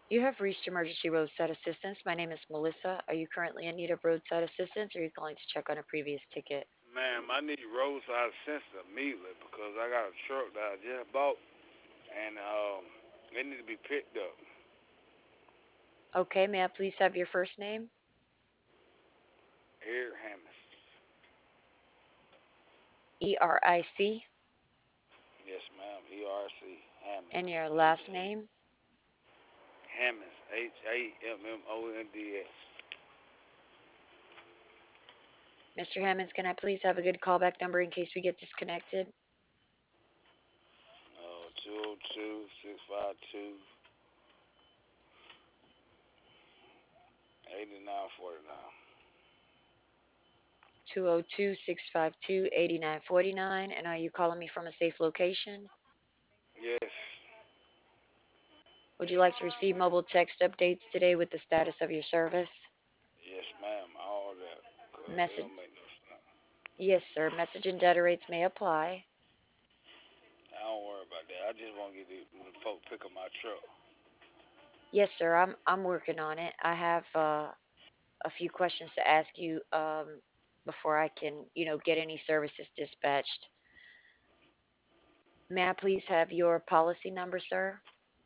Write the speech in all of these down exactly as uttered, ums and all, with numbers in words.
You have reached Emergency Roadside Assistance. My name is Melissa. Are you currently in need of roadside assistance or are you calling to check on a previous ticket? Ma'am, I need roadside assistance immediately because I got a truck that I just bought and um it need to be picked up. Okay, may I please have your first name? Eric Hammond. E R I C, Yes, ma'am. E R C and Hammonds. your H last A name? Hammonds. H A M M O N D S. Mister Hammonds, can I please have a good callback number in case we get disconnected? Uh, two oh two, six five two, eighty-nine forty-nine. two oh two, six five two, eight nine four nine. And are you calling me from a safe location? Yes. Would you like to receive mobile text updates today with the status of your service? Yes, ma'am. All that. Because it Message. don't make no sense. Yes, sir. Message and data rates may apply. I don't worry about that. I just want to get the, the folk pick up my truck. Yes, sir. I'm I'm working on it. I have uh, a few questions to ask you um, before I can, you know, get any services dispatched. May I please have your policy number, sir?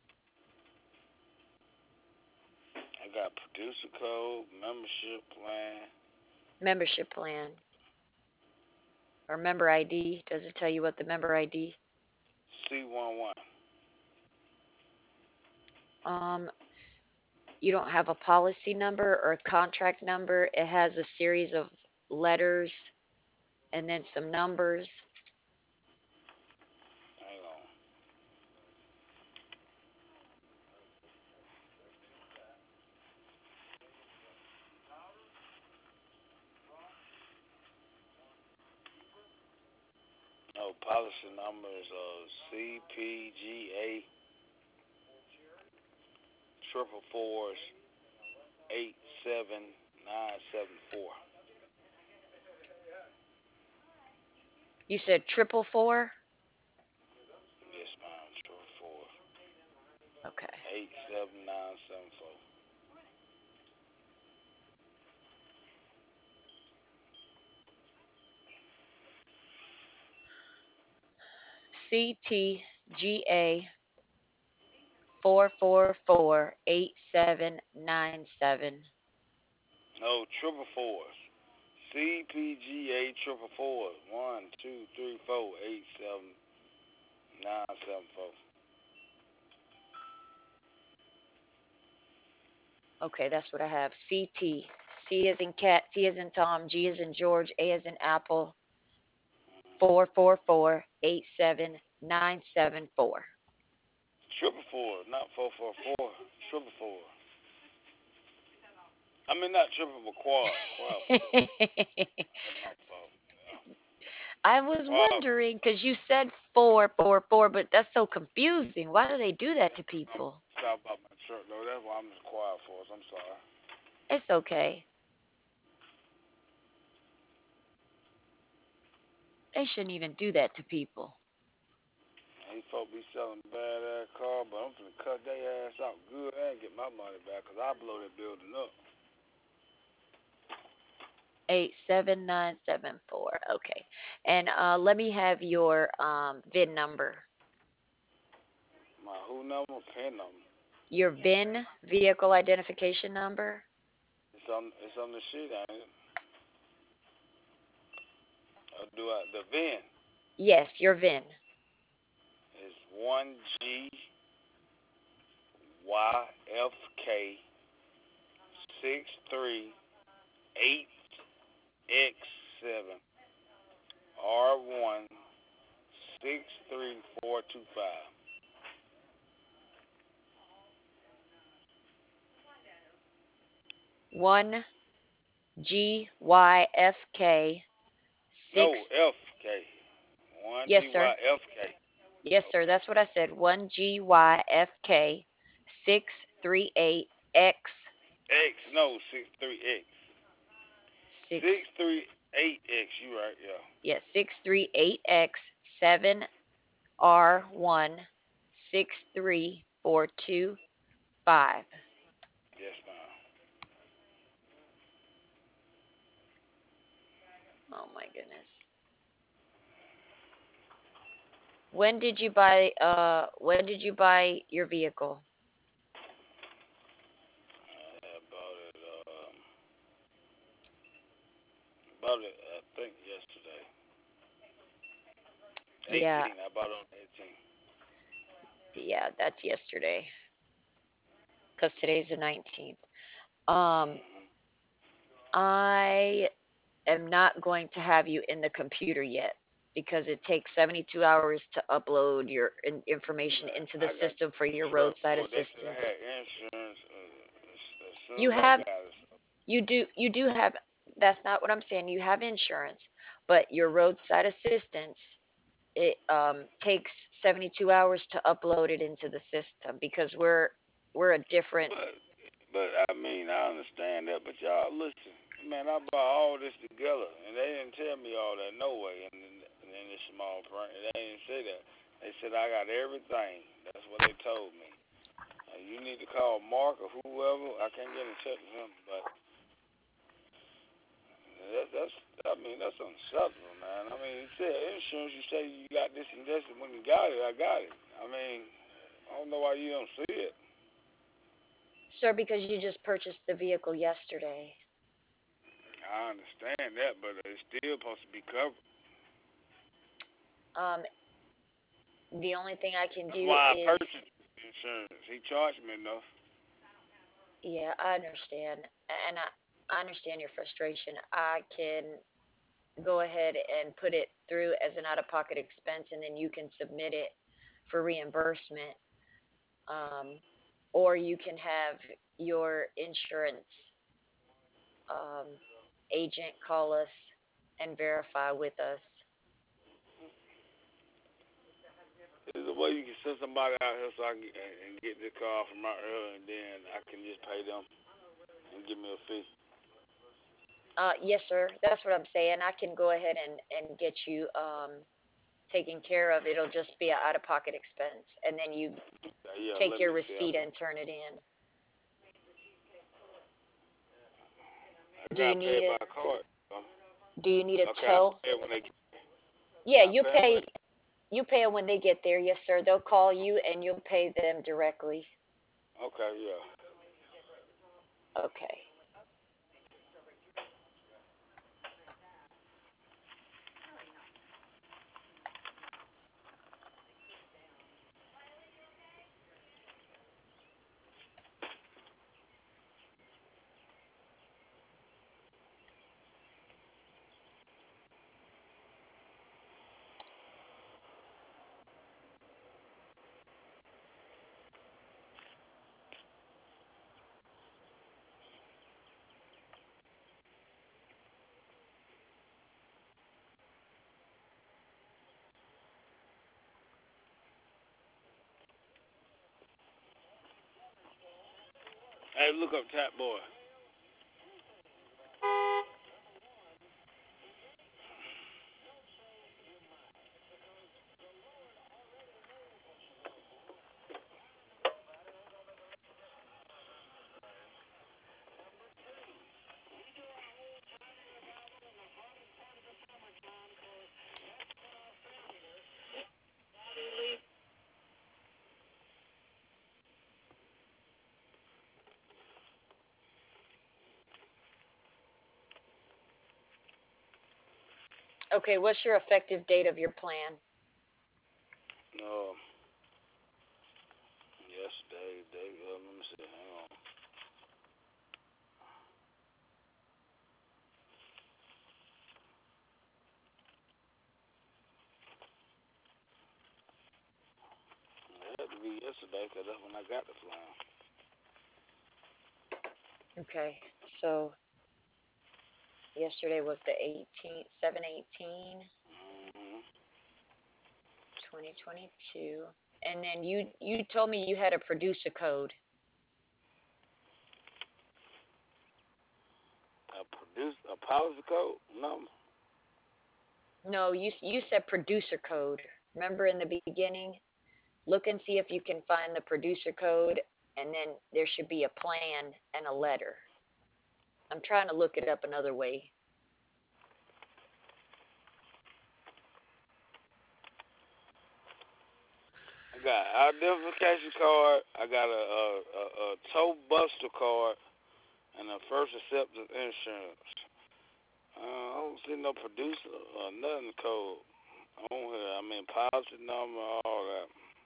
I got producer code, membership plan, Membership plan or member I D? Does it tell you what the member I D? C one one. Um, you don't have a policy number or a contract number. It has a series of letters and then some numbers. Hang on. No, policy number is uh, C P G A triple fours eight seven nine seven four. You said triple four? Yes, ma'am. Triple four Okay. eight seven nine seven four. C T G A four four four eight seven nine seven. No, triple fours. C P G A triple fours one two three four eight seven nine seven four. Okay, that's what I have. C T. C as in cat, T as in Tom, G as in George, A as in Apple, four four four eight seven nine seven four. Triple four, not four four four. Triple four. I mean not triple but quad. Quad four. That's my fault. Yeah. I was Quad. wondering because you said four four four, but that's so confusing. Why do they do that to I'm people? sorry about my shirt though. That's why I'm just quiet for us. I'm sorry. It's okay. They shouldn't even do that to people. These folks be selling bad ass car, but I'm finna cut their ass out good and get my money back, cause I blow that building up. Eight seven nine seven four. Okay, and uh, let me have your um, V I N number. My who number, pin number. Your V I N, vehicle identification number. It's on it's on the sheet, ain't it? Or do I the V I N Yes, your V I N. is one G Y F K six three eight X seven R one six three four two five. One G Y F K six. No F K. One Yes, G sir. Y F K. Yes, sir. Okay. That's what I said. One G Y F K six three eight X X no six three X. six. Six three eight X, you right, yeah. Yes, six three eight X seven R one six three four two. five. Yes, ma'am. Oh my goodness. When did you buy uh when did you buy your vehicle? I bought it. Um, bought it. I think yesterday. Yeah, eighteen. I bought it on eighteen. yeah, that's yesterday. Cause today's the nineteenth. Um, Mhm. I am not going to have you in the computer yet because it takes seventy-two hours to upload your in- information into the I got system for your truck roadside for. They said I assistance. had insurance uh, as, as soon You as I have got it. you do you do have that's not what I'm saying. You have insurance, but your roadside assistance it um takes seventy-two hours to upload it into the system because we're we're a different. But but I mean I understand that. But y'all listen, man. I bought all this together, and they didn't tell me all that. No way. And in, in this small print, they didn't say that. They said I got everything. That's what they told me. Uh, you need to call Mark or whoever. I can't get in touch with him, but that, that's, I mean, that's unacceptable, man. I mean, you said insurance, you say you got this and this, and when you got it, I got it. I mean, I don't know why you don't see it. Sir, because you just purchased the vehicle yesterday. I understand that, but it's still supposed to be covered. Um, the only thing I can That's do why I is, purchased insurance. He charged me enough. yeah, I understand, and I, I understand your frustration. I can go ahead and put it through as an out-of-pocket expense, and then you can submit it for reimbursement. Um, or you can have your insurance um, agent call us and verify with us. There's a way you can send somebody out here so I can get, and get the car from out here, and then I can just pay them and give me a fee. Uh, yes, sir. That's what I'm saying. I can go ahead and, and get you um, taken care of. It'll just be an out of pocket expense. And then you Uh, yeah, take let your me see. I, receipt and turn it in. I Do you gotta pay need it it? by card. Um, Do you need a okay, I tow? pay it when they. Yeah, Can I you pay it when pay they? you pay it when they get there. Yes, sir. They'll call you and you'll pay them directly. Okay, yeah. Okay. Hey, look up Tap Boy. Okay, what's your effective date of your plan? No, yesterday, day. Uh, let me see. Hang on. It had to be yesterday because that's when I got the plan. Okay. So yesterday was the eighteenth, seven eighteen, Mm-hmm. twenty twenty-two. And then you you told me you had a producer code. A produce a policy code number. No, you you said producer code. Remember in the beginning? Look and see if you can find the producer code. and then there should be a plan and a letter. I'm trying to look it up another way. I got identification card. I got a a, a, a tow buster card and a first acceptance insurance. Uh, I don't see no producer or nothing code on here. I mean policy number, all that.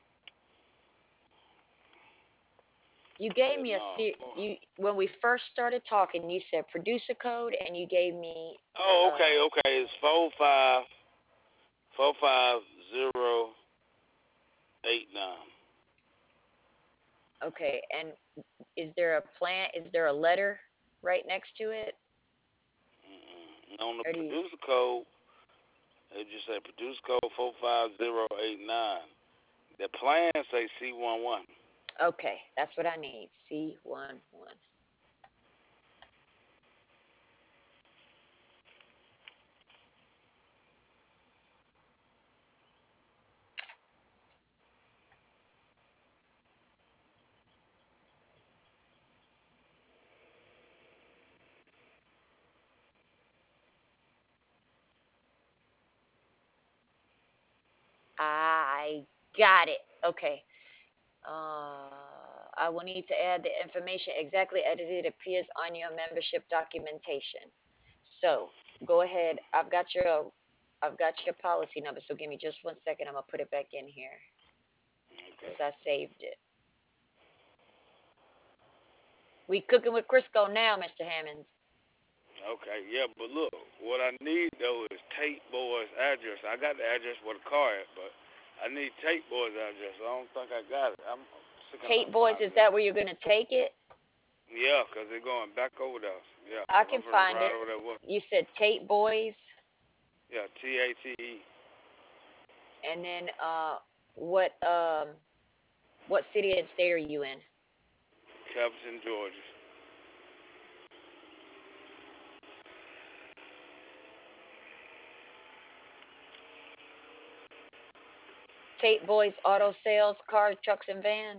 You gave Yeah, me a no. se- you when we first started talking. You said producer code, and you gave me Oh, uh okay, okay. It's four five four five zero eight nine. okay. And is there a plan? Is there a letter right next to it, Mm-mm. On the or do you? producer code, it just say producer code four five zero eight nine. The plan say C one one. Okay, that's what I need. C one one. I got it. Okay. Uh, I will need to add the information exactly as it appears on your membership documentation. So go ahead. I've got your I've got your policy number. So give me just one second. I'm gonna put it back in here Okay. because I saved it. We cooking with Crisco now, Mister Hammonds. Okay, yeah, but look, what I need though is Tate Boy's address. I got the address where the car at, but I need Tate Boy's address. I don't think I got it. I'm sick of Tate not Boys, is finding it. that where you're gonna take it? Yeah, 'cause they're going back over there. Yeah, I 'cause can I'm gonna find ride it. over there with. You said Tate Boys, Yeah, T A T E, and then uh, what um, what city and state are you in? Covington, Georgia. Tate Boys Auto Sales, Cars, Trucks, and Vans.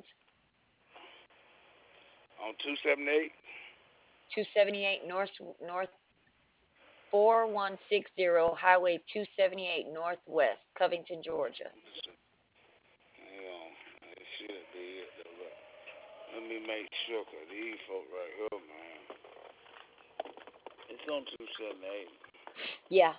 On two seventy-eight. two seventy-eight North North four one six zero Highway two seventy-eight Northwest, Covington, Georgia. Hang on, that should be it though. But let me make sure 'cause these folk right here, man. It's on two seventy-eight. Yeah,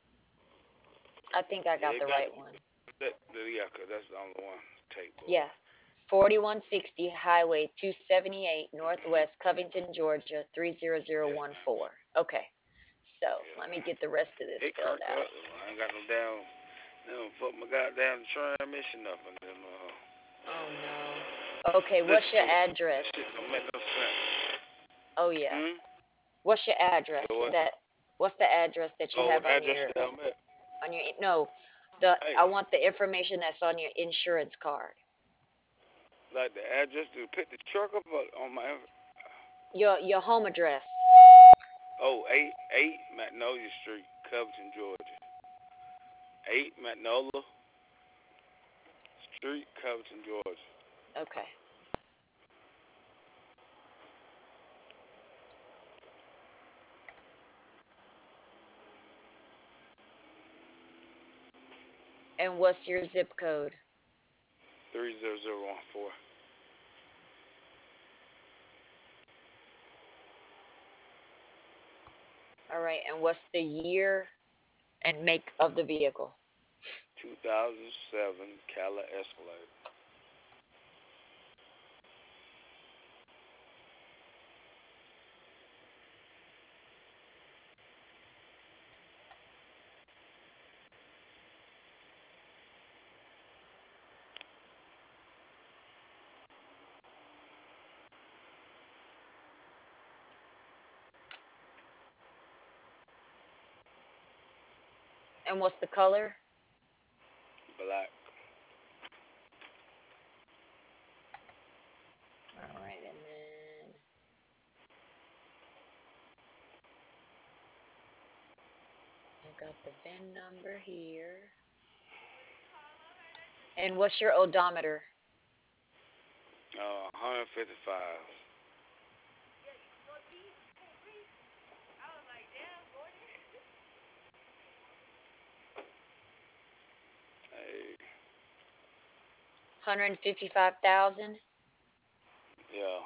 I think I Yeah, got it the got right one. that. Yeah, 'cause that's the only one. Tate Boy. Yeah, forty-one sixty Highway two seventy-eight Northwest, Covington, Georgia three zero zero Yes, one ma'am. four. Okay, so Yeah, let me man. get the rest of this It filled cranked out. up. I ain't got no damn. They don't fuck my goddamn transmission up in them. Uh, Oh no. Okay, what's listen your to it. address? That shit don't make no sense. Oh yeah. Hmm. What's your address? So what? That what's the address that you Oh, have what on address your that I'm at? on your no, the Hey, I want the information that's on your insurance card. like the address to pick the truck up on my. Your your home address. Oh, eight eight Magnolia Street, Covington, Georgia. Eight Magnolia Street, Covington, Georgia. Okay. And what's your zip code? Three zero zero one four. All right. And what's the year and make of the vehicle? Two thousand seven Cala Escalade. And what's the color? Black. All right. And then I got the V I N number here. And what's your odometer? Uh, one hundred fifty-five. Hey, one hundred fifty-five thousand yeah.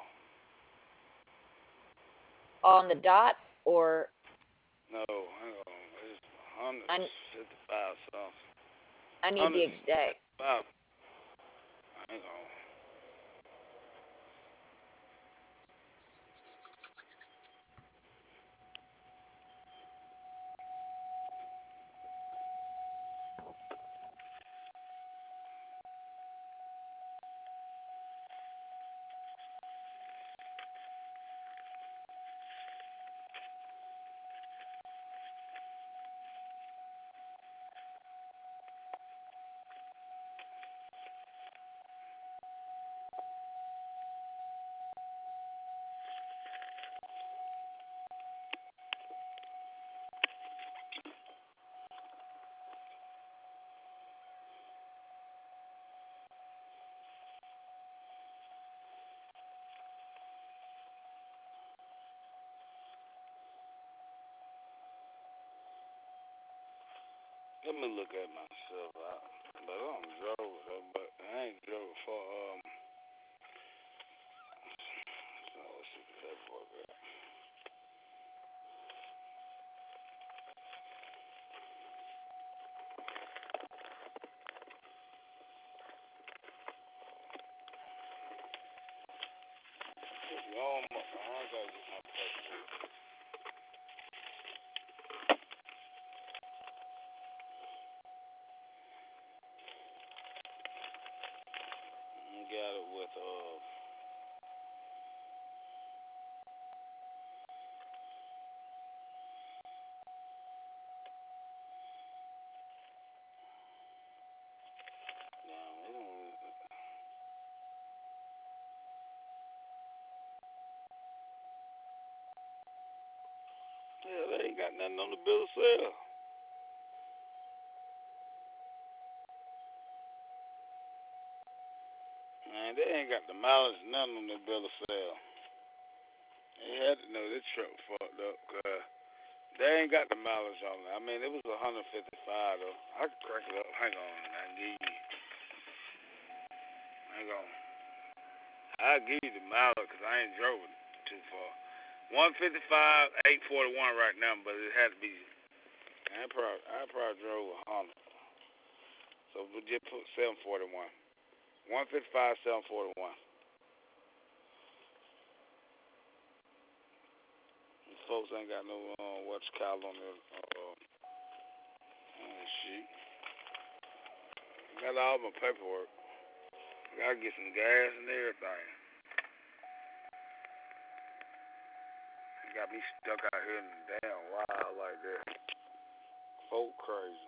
on the dot, or No, hang on. It's I, one hundred fifty-five something. I need the exact. one hundred fifty-five. Hang on. Let me look at myself. I, but I don't drove though. But I ain't drove for um. So let's see the paperwork at. It's long. I gotta get my paperwork. I got it with uh. Damn, they don't really, yeah, they ain't got nothing on the bill of sale. Man, they ain't got the mileage, nothing on the bill of sale. They had to know this truck fucked up, cause they ain't got the mileage on it. I mean, it was one fifty-five though. I can crank it up. Hang on, I can give you. Hang on. I'll give you the mileage, cause I ain't drove it too far. one fifty-five, eight forty-one right now, but it had to be. I probably, I probably drove a Honda, so we just put seven forty-one. one fifty-five, seven forty-one. These folks ain't got no uh, what's called on their uh, uh, sheet. Got all my paperwork. Gotta get some gas and everything. Got me stuck out here in the damn wild like that. Folk crazy.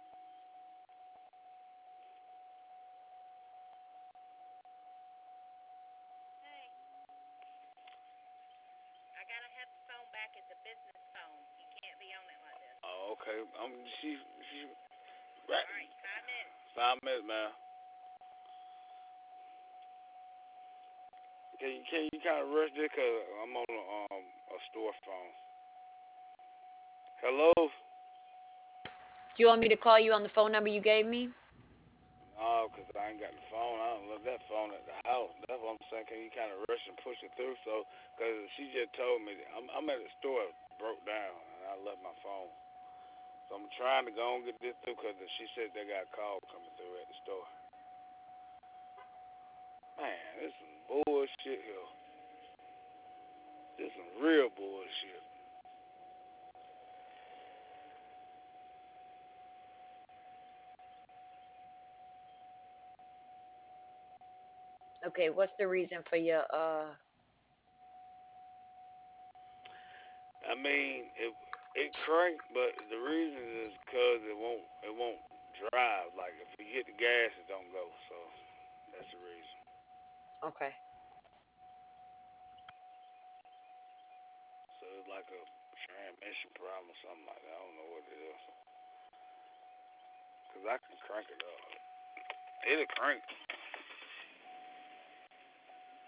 Oh, okay. I'm she she right. All right, five minutes. Five minutes, man. Can you can you kind of rush this? Cause I'm on a, um a store phone. Hello. Do you want me to call you on the phone number you gave me? No, cause I ain't got the phone. I don't left that phone at the house. That's what I'm saying. Can you kind of rush and push it through? So, cause she just told me that I'm I'm at the store, broke down, and I left my phone. So I'm trying to go and get this through, cause she said they got a call coming through at the store. Man, this some bullshit here. This some real bullshit. Okay, what's the reason for your uh I mean, it it cranked, but the reason is because it won't it won't drive. Like if you hit the gas, it don't go. So that's the reason. okay. So it's like a transmission problem or something like that. I don't know what it is. Cause I can crank it up. It'll crank.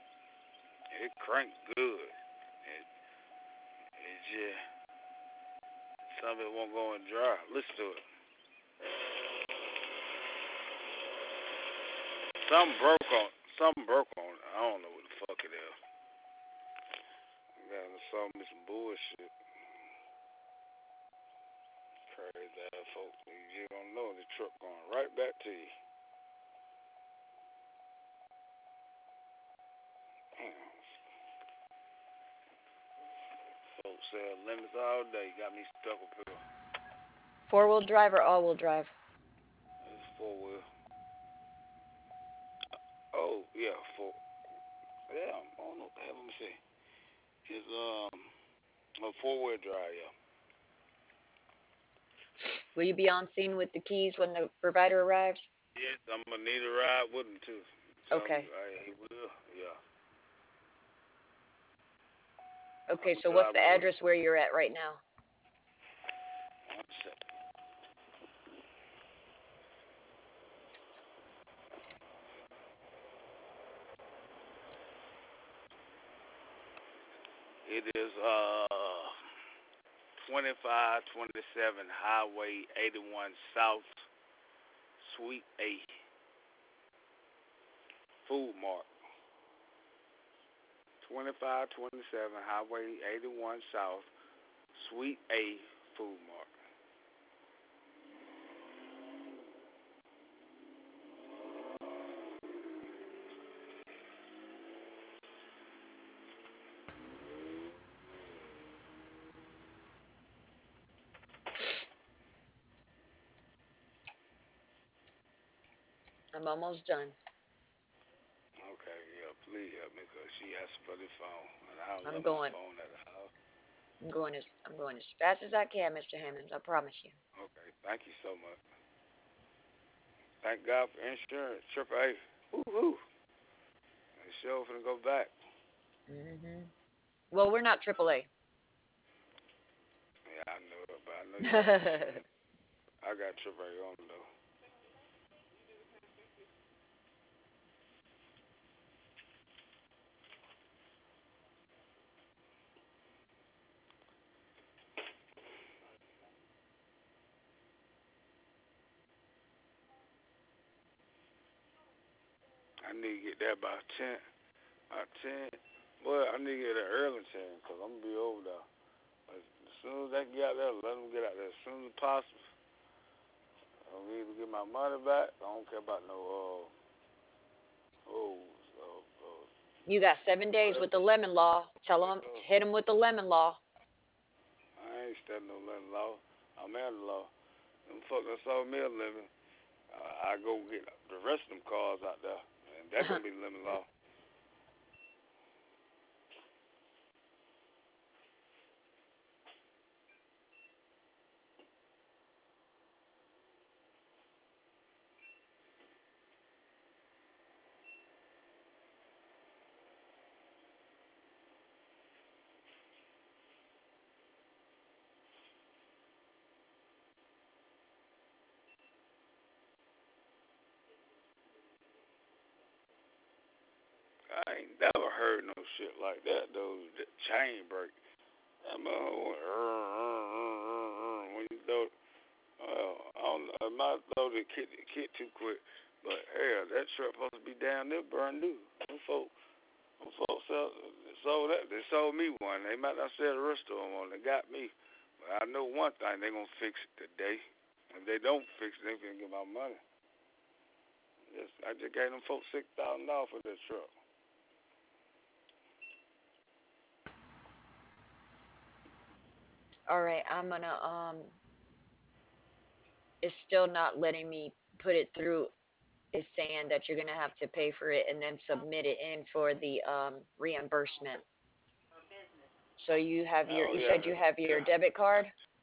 It cranks good. It, it just, some of it won't go in dry. Listen to it. Something broke on, something broke on it. I don't know what the fuck it is. Got sold me some bullshit. Crazy ass folks. You just don't know the truck going right back to you. Damn. Folks sell limits all day. Got me stuck up here. Four wheel drive or all wheel drive? It's four wheel. Oh yeah, four. Yeah, I don't know what the hell. Let me see. It's um a four wheel drive. Yeah. Will you be on scene with the keys when the provider arrives? Yes, I'm gonna need a ride with him too. Tell him Okay. I, he will. Yeah. I'm Okay, gonna so what's drive the with him. address where you're at right now? One second. It is uh twenty-five twenty-seven Highway eighty-one South, Suite A, Food Mart. twenty-five twenty-seven Highway eighty-one South, Suite A, Food Mart. I'm almost done. Okay, yeah, please help me because she asked for the phone, and I don't I'm left my going. phone at the house. I'm going as I'm going as fast as I can, Mister Hammonds. I promise you. Okay, thank you so much. Thank God for insurance. Triple A. Woo-hoo. The show finna go back. Hmm. Well, we're not triple A. Yeah, I know it, but I know you got insurance. I got Triple A on though. I need to get that by ten. By ten. Well, I need to get there early ten because I'm going to be over there. As soon as they get out there, let them get out there as soon as possible. I'm either get my money back. I don't care about no, uh, oh, uh, uh, You got seven days with whatever. the lemon law. Tell them, Uh, hit them with the lemon law. I ain't studying no lemon law. I'm out of law. Them folks that sold me a lemon, uh, I go get the rest of them cars out there, and that gonna be lemon law. I ain't never heard no shit like that though. The chain break. That motherfucker, when you throw, well, I don't know, I might throw the kid, the kid too quick, but hell, that truck supposed to be down there brand new. Them folks, them folks sell, sold that. They sold me one. They might not sell the rest of them one. They got me, but I know one thing: they gonna fix it today. If they don't fix it, they finna get my money. Just, I just gave them folks six thousand dollars for that truck. All right, I'm gonna um. It's still not letting me put it through. It's saying that you're gonna have to pay for it and then submit it in for the um reimbursement. So you have your. Oh You yeah, said you have your yeah. debit card.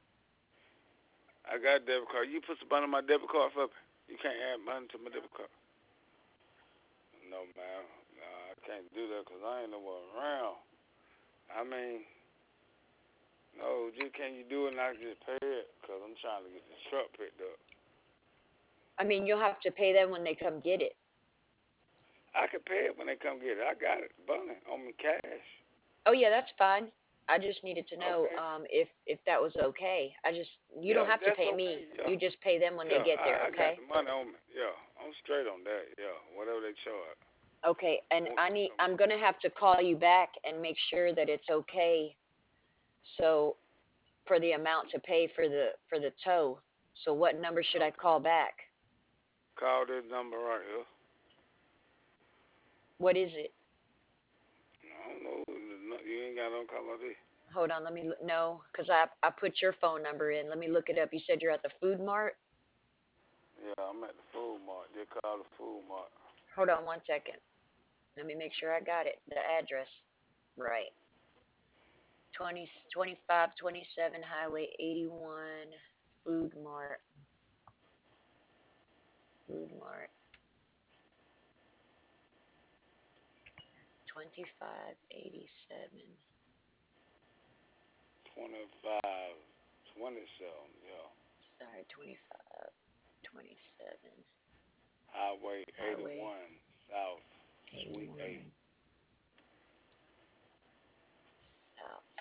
I got a debit card. You put some money on my debit card for me. You can't add money to my debit card. No, man. Nah, I can't do that because I ain't nowhere around. I mean, no, just can you do it and I just pay it? Because I'm trying to get the truck picked up. I mean, you'll have to pay them when they come get it. I can pay it when they come get it. I got it, bunny, on me cash. Oh yeah, that's fine. I just needed to know Okay. um if if that was okay. I just you don't Yeah, have to that's pay okay. me. Yeah. You just pay them when they Yeah, get there, I, I got okay? the money on me. Yeah, I'm straight on that. Yeah, whatever they charge. Okay, and Once I they need come I'm get going to have to call you back and make sure that it's okay. So for the amount to pay for the for the tow. So what number should I okay. call back? Call this number right here. What is it? I don't know. No, you ain't got no call this. Hold on, let me look. No, cuz I I put your phone number in. Let me look it up. You said you're at the Food Mart? Yeah, I'm at the food mart. They call the food mart. Hold on one second. Let me make sure I got it. The address right. Twenty twenty five twenty seven Highway eighty-one Food Mart. Food Mart. twenty-five eighty-seven. twenty-five, twenty-seven, yeah. Sorry, twenty-five twenty-seven Highway Highway eighty-one, South, Suite eight. eighty-one South.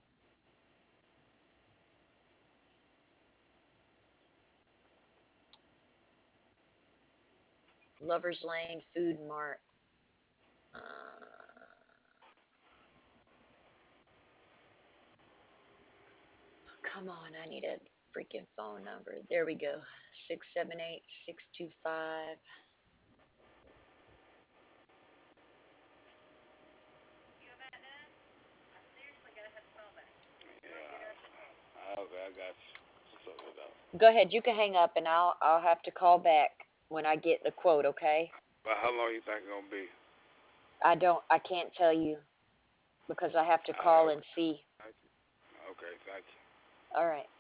Lovers Lane Food Mart. Uh, come on, I need a freaking phone number. There we go. Six seven eight six two five. Yeah. Okay, I got you. So it up. Go ahead, you can hang up and I'll I'll have to call back when I get the quote, okay? But how long you think it's gonna be? I don't I can't tell you because I have to All right, call and okay. see. Thank you. Okay, thank you. All right.